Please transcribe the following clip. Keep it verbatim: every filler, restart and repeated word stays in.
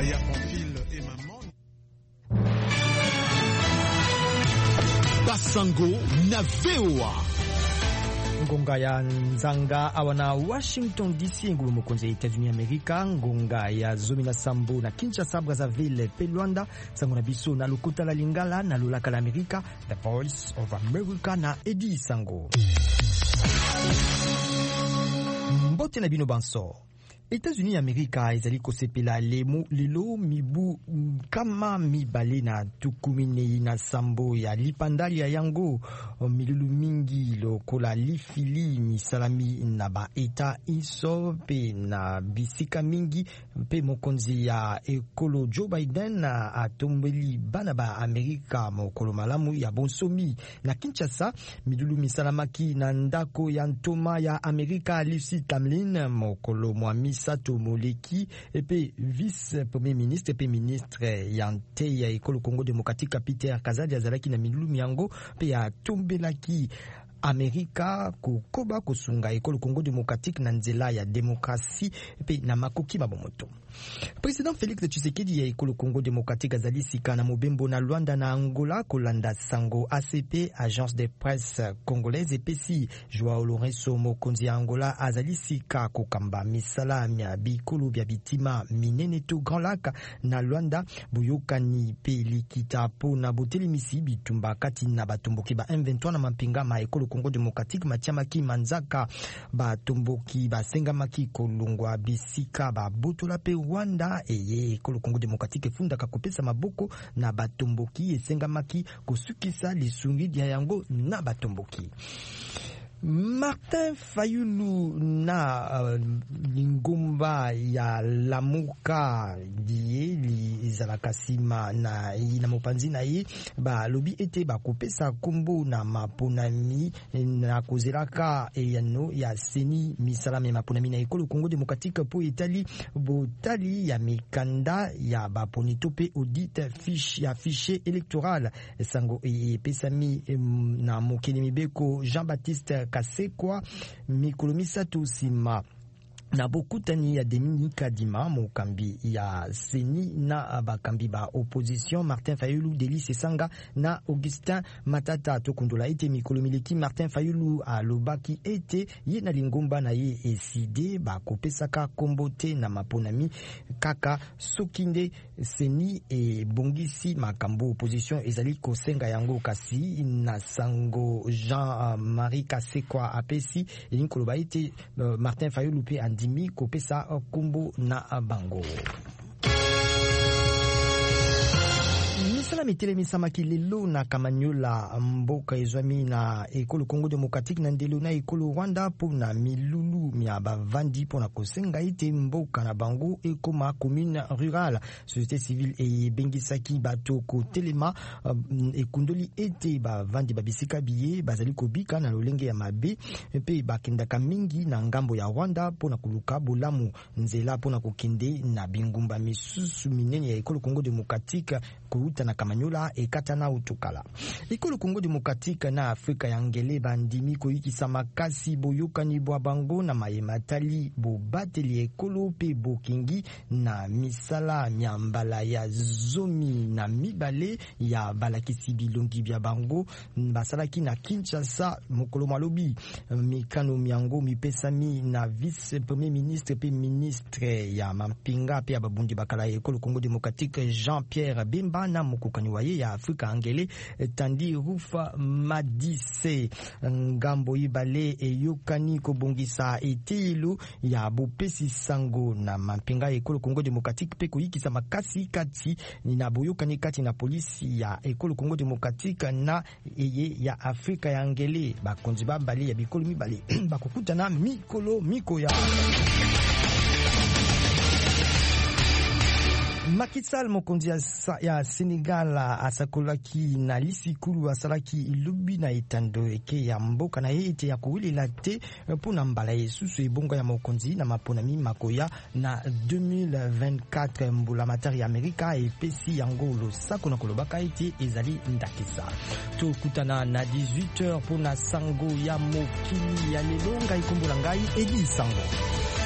Aya Pamphile et maman. Basango na V O A. Ngonga ya Nzanga awana Washington D C ngulu mokonzi ya Etats-Unis Amerika. Ngonga ya Zomi na Sambo na Kinshasa Brazzaville pe Luanda. Sango na biso na Lukuta la Lingala na Lulaka la Amerika. The Voice of America na Edi Sango. Mbote na bino banso. Etats-Unis Amerika ezali kosepela lemo lelo mibu kama mibale na tukumine na sambo ya lipandali ya yango milulu mingi lokola lifili misalami na ba eta iso pe na bisika mingi pe mokonzi ya ekolo Joe Biden atombeli bana ba Amerika mokolo malamu ya bonsomi na Kinshasa. Milulu misalamaki na ndako ya ntoma ya Amerika Lucy Tamlin mokolo mwami Sato Moleki epe vice premier ministre epe ministre yante ya ekolo Congo Démocratique Peter Kazadi azalaki na milulu miango pe ya tombelaki Amerika kukoba kusunga ekolo Congo Démocratique na nzela ya demokrasi pe na makoki mabomoto. Président Félix Tshisekedi ya ekolo Congo Démocratique azali sika na mobembo na Luanda na Angola kolanda sango A C P Agence de Presse Congolaise P C Joao Lourenço mokonzi ya Angola azali sika kokamba misala mya bikolo bya bitima minene to Grand Lac na Luanda buyokani pe likita po na boteli misi bitumba kati na batomboki ba M vingt-trois na mampinga ma ekolo Congo Démocratique matiamaki manzaka batomboki basengamaki kolongwa bisika ba botola pe Rwanda eye ekolo Congo Démocratique funda kakopesa maboko na batomboki esengamaki kosukisa lisungi dia yango na batomboki. Martin Fayulu na uh, lingomba ya Lamuka die li zalakasima na ina mopanzi na ye ba lobi ete ba kopesa kombo na maponami na kozelaka eyano ya seni misalame maponami na ekolo Congo Démocratique po etali botali ya mikanda ya ba ponitope audit fiche ya fichier électoral sango e pesami na mokeni mibeko Jean-Baptiste Kasekwa mikolo misatu sima na bokutani ya Dominique Dima mokambi ya seni na bakambi ba opposition Martin Fayulu Delice Sanga na Augustin Matata tokundola ete mikolo mileki Martin Fayulu alobaki ete ye na lingomba na ye eside ba kopesaka kombote na maponami kaka sokinde seni e bongisi makambo opposition ezali kosenga yango kasi na sango Jean-Marie Kasekwa apesi elinkolo ba ete uh, Martin Fayulu pe dimi kopesa kumbu na bango. Misala mitele misamaki lelo na Kamanyola mboka ezwami na ekolo Congo Démocratique na ndelo na ekolo Rwanda po na milulu mia bavandi po na kosenga ite mboka na bango ekoma commune rurale. Société civile e bengisaki bato ko telema uh, ekundoli ete bavandi babisika biye bazali kobika na lolenge ya mabe pe bakendaka mingi na ngambo ya Rwanda po na kuluka bolamu nzela po na kokende na bingumba misusu minene ya ekolo Congo Démocratique kuuta na Kamanyola e katana utukala. Ekolo Congo Démocratique na Afrika ya ngele bandimi koyikisa makasi boyokani bwa bango na mayematali bobateli ekolo pe bokingi na misala myambala ya zomi na mibale ya balakisi bilongi bya bango basalaki na Kinshasa mokolo malobi mikano miango mipesami na vice premier ministre pe ministre ya mampinga pe ababundi bakala ekolo Congo Démocratique Jean-Pierre Bemba na mukukani waye ya Afrika angele tandi Rufa Madise ngambo ibale eyokani kobongisa etelo ya bopesi sango na mampinga ekolo Congo Démocratique pe koyikisa makasi kati na boyokani kati na polisi ya ekolo Congo Démocratique na eye ya Afrika ya angele bakonzi babale ya bikolo mibale bakokutana mikolo mikoya. Macky Sall mokonzi ya Senegal asakolaki na lisikulu asalaki ilubi na etando eke ya mboka na ye ete ya kowelela te mpona mbala esusu ebongo ya mokonzi na maponami makoya na deux mille vingt-quatre mbula matari ya Amerika epesi yango losako na kolobaka ete ezali ndakisa. Tokutana na dix-huit heures mpona sango ya mokili ya lelo ngai kombola ngai Edi Sango.